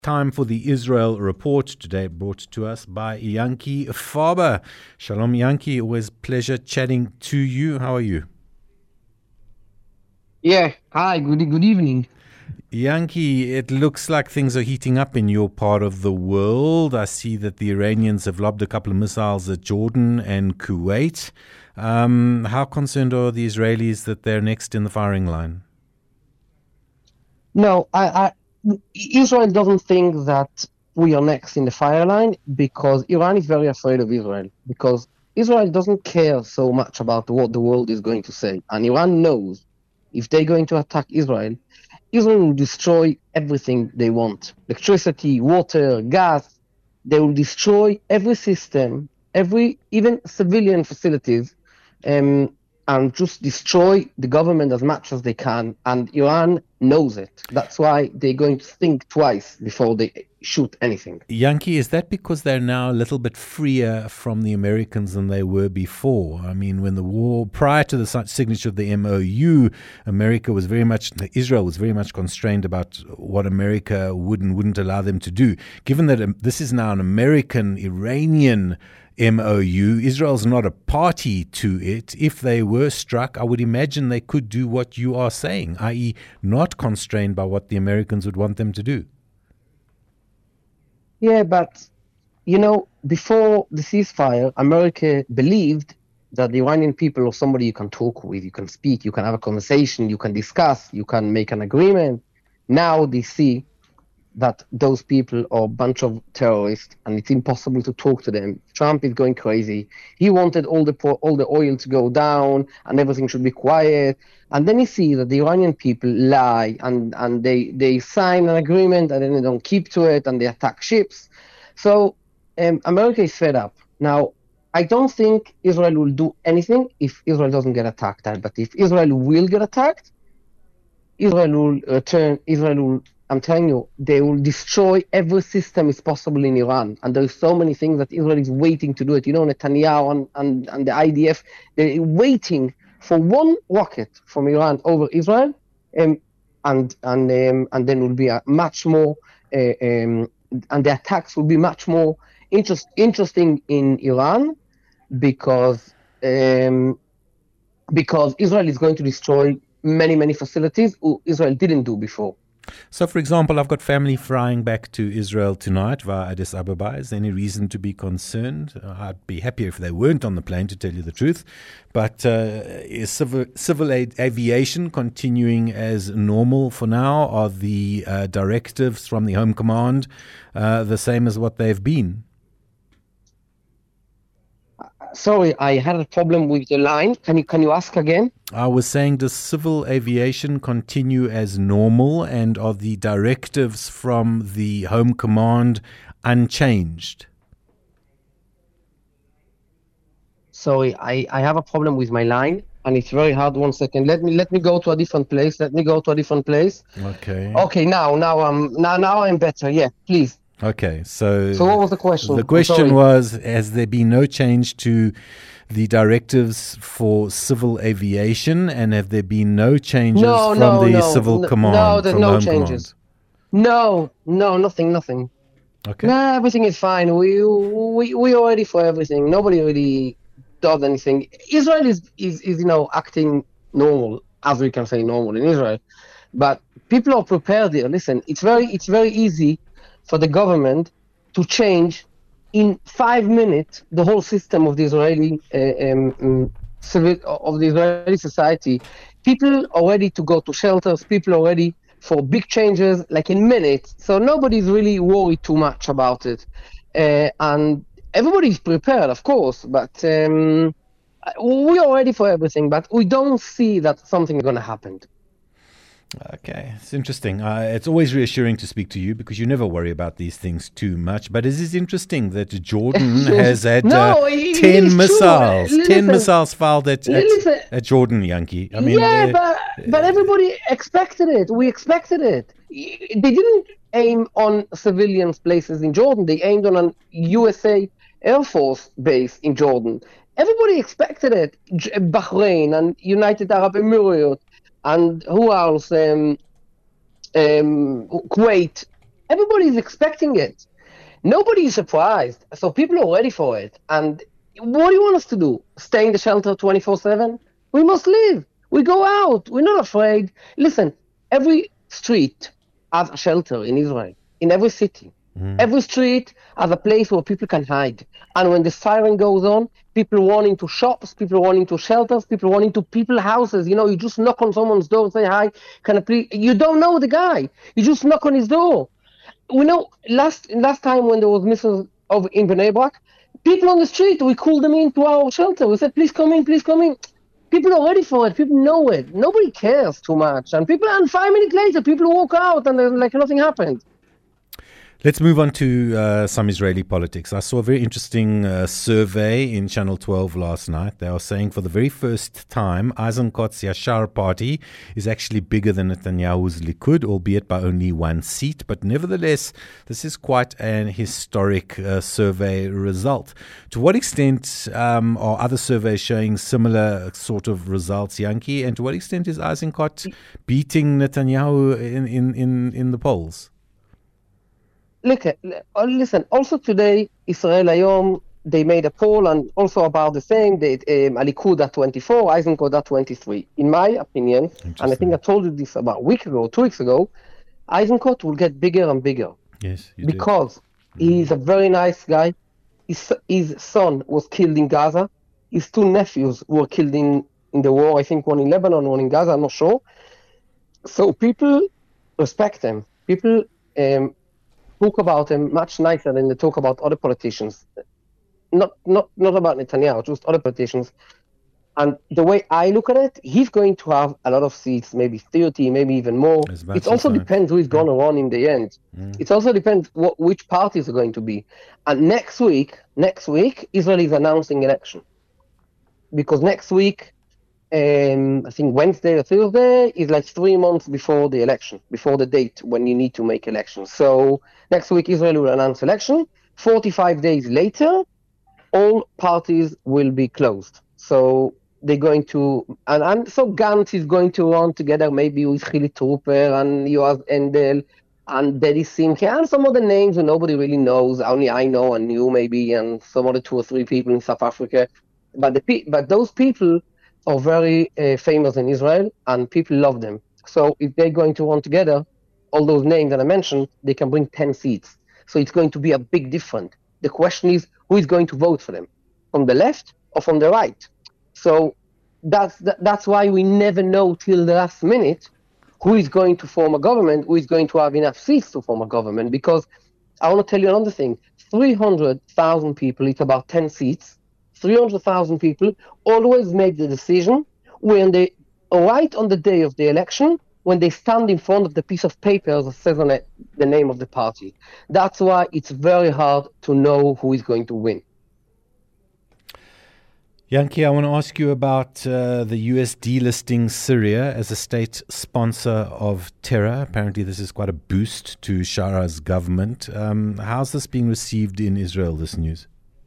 Time for the Israel Report, today brought to us by Yanki Faber. Shalom, Yanki. Always pleasure chatting to you. How are you? Yeah, hi, good evening. Yanki, it looks like things are heating up in your part of the world. I see that the Iranians have lobbed a couple of missiles at Jordan and Kuwait. How concerned are the Israelis that they're next in the firing line? No, Israel doesn't think that we are next in the fire line because Iran is very afraid of Israel because Israel doesn't care so much about what the world is going to say. And Iran knows if they're going to attack Israel, Israel will destroy everything they want. Electricity, water, gas. They will destroy every system, even civilian facilities, and just destroy the government as much as they can. And Iran knows it. That's why they're going to think twice before they shoot anything. Yanki, is that because they're now a little bit freer from the Americans than they were before? I mean, when the war, prior to the signature of the MOU, Israel was very much constrained about what America would and wouldn't allow them to do. Given that this is now an American-Iranian MOU, Israel's not a party to it. If they were struck, I would imagine they could do what you are saying, i.e. not constrained by what the Americans would want them to do. Yeah, but, before the ceasefire, America believed that the Iranian people are somebody you can talk with, you can speak, you can have a conversation, you can discuss, you can make an agreement. Now they see that those people are a bunch of terrorists and it's impossible to talk to them. Trump is going crazy. He wanted all the oil to go down and everything should be quiet. And then you see that the Iranian people lie and they sign an agreement and then they don't keep to it and they attack ships. So America is fed up. Now, I don't think Israel will do anything if Israel doesn't get attacked. But if Israel will get attacked, Israel will return. I'm telling you, they will destroy every system is possible in Iran. And there's so many things that Israel is waiting to do it. Netanyahu and the IDF, they're waiting for one rocket from Iran over Israel, and then will be a much more, and the attacks will be much more interesting in Iran because Israel is going to destroy many facilities Israel didn't do before. So, for example, I've got family flying back to Israel tonight via Addis Ababa. Is there any reason to be concerned? I'd be happier if they weren't on the plane, to tell you the truth. But is civil aviation continuing as normal for now? Are the directives from the Home Command the same as what they've been? Sorry, I had a problem with the line. Can you ask again? I was saying, does civil aviation continue as normal, and are the directives from the Home Command unchanged? Sorry, I have a problem with my line, and it's very hard. 1 second. Let me go to a different place. Okay. Okay, now I'm better. Yeah, please. Okay, so what was the question? The question was, has there been no change to the directives for civil aviation, and have there been no changes from the civil command? No, there's no changes. No, nothing. Okay. No, everything is fine. We are ready for everything. Nobody really does anything. Israel is acting normal, as we can say normal in Israel, but people are prepared here. Listen, it's very easy for the government to change in 5 minutes the whole system of the Israeli Israeli society. People are ready to go to shelters. People are ready for big changes, like in minutes. So nobody's really worried too much about it, and everybody's prepared, of course. But we are ready for everything. But we don't see that something is going to happen. Okay, it's interesting. It's always reassuring to speak to you because you never worry about these things too much. But it is interesting that Jordan has had 10 missiles. True. 10 missiles filed at Jordan, Yanki. I mean, but everybody expected it. We expected it. They didn't aim on civilian places in Jordan. They aimed on a USA Air Force base in Jordan. Everybody expected it. Bahrain and United Arab Emirates. And who else? Kuwait. Everybody is expecting it. Nobody is surprised. So people are ready for it. And what do you want us to do? Stay in the shelter 24/7? We must live. We go out. We're not afraid. Listen, every street has a shelter in Israel, in every city. Every street has a place where people can hide. And when the siren goes on, people run into shops, people run into shelters, people run into people's houses. You just knock on someone's door and say, hi, can I please? You don't know the guy. You just knock on his door. We know last time when there was missiles in Bnei Brak, people on the street, we called them into our shelter. We said, please come in, please come in. People are ready for it. People know it. Nobody cares too much. And 5 minutes later, people walk out and they're like nothing happened. Let's move on to some Israeli politics. I saw a very interesting survey in Channel 12 last night. They are saying for the very first time, Eisenkot's Yashar party is actually bigger than Netanyahu's Likud, albeit by only one seat. But nevertheless, this is quite an historic survey result. To what extent are other surveys showing similar sort of results, Yanki? And to what extent is Eisenkot beating Netanyahu in the polls? Look, listen, also today, Israel Hayom, they made a poll and also about the same, Likud at 24, Eisenkot at 23. In my opinion, and I think I told you this about a week ago, 2 weeks ago, Eisenkot will get bigger and bigger. Yes, because he's a very nice guy. His son was killed in Gaza. His 2 nephews were killed in the war, I think one in Lebanon, one in Gaza, I'm not sure. So people respect him. People talk about him much nicer than they talk about other politicians. Not about Netanyahu, just other politicians. And the way I look at it, he's going to have a lot of seats, maybe 30, maybe even more. It also depends who is going to run in the end. It also depends which parties are going to be. And next week, Israel is announcing election. Because next week, I think Wednesday or Thursday is like 3 months before the election, before the date when you need to make elections. So next week Israel will announce election. 45 days later, all parties will be closed. So they're going to, and so Gantz is going to run together maybe with Chili Trooper and Yoav Endel and Dedi Simcha and some other names that nobody really knows. Only I know and you maybe, and some other 2 or 3 people in South Africa. But those people are very famous in Israel, and people love them. So if they're going to run together, all those names that I mentioned, they can bring 10 seats. So it's going to be a big difference. The question is, who is going to vote for them? From the left or from the right? So that's why we never know till the last minute who is going to form a government, who is going to have enough seats to form a government. Because I want to tell you another thing. 300,000 people, it's about 10 seats. 300,000 people always make the decision when they, right on the day of the election, when they stand in front of the piece of paper that says on it the name of the party. That's why it's very hard to know who is going to win. Yanki, I want to ask you about the US delisting Syria as a state sponsor of terror. Apparently this is quite a boost to Shara's government. How's this being received in Israel, this news?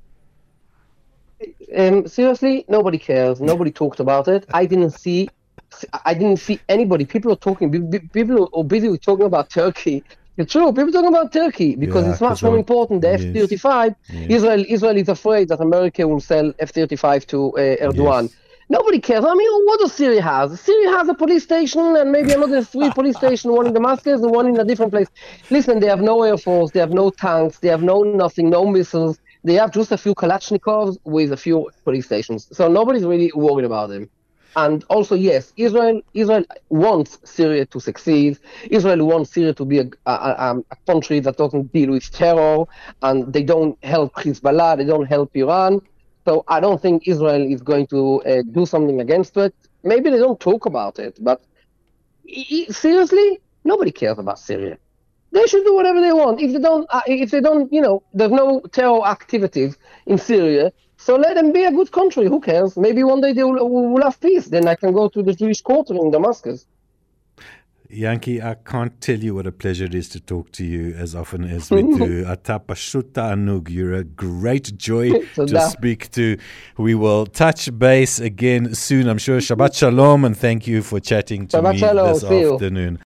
Seriously, nobody cares. Nobody talked about it. I didn't see anybody. People are talking. People are busy talking about Turkey. It's true. People talking about Turkey because it's much more important. The F-35. Yes. Israel is afraid that America will sell F-35 to Erdogan. Yes. Nobody cares. I mean, what does Syria have? Syria has a police station and maybe another 3 police stations, one in Damascus and one in a different place. Listen, they have no air force. They have no tanks. They have no nothing, no missiles. They have just a few Kalashnikovs with a few police stations. So nobody's really worried about them. And also, yes, Israel wants Syria to succeed. Israel wants Syria to be a country that doesn't deal with terror, and they don't help Hezbollah, they don't help Iran. So I don't think Israel is going to do something against it. Maybe they don't talk about it, but seriously, nobody cares about Syria. They should do whatever they want. If they don't, there's no terror activities in Syria, so let them be a good country. Who cares? Maybe one day they will have peace. Then I can go to the Jewish quarter in Damascus. Yanki, I can't tell you what a pleasure it is to talk to you as often as we do. Ata pashut ta'anug. You're a great joy to speak to. We will touch base again soon, I'm sure. Shabbat shalom, and thank you for chatting to me this afternoon.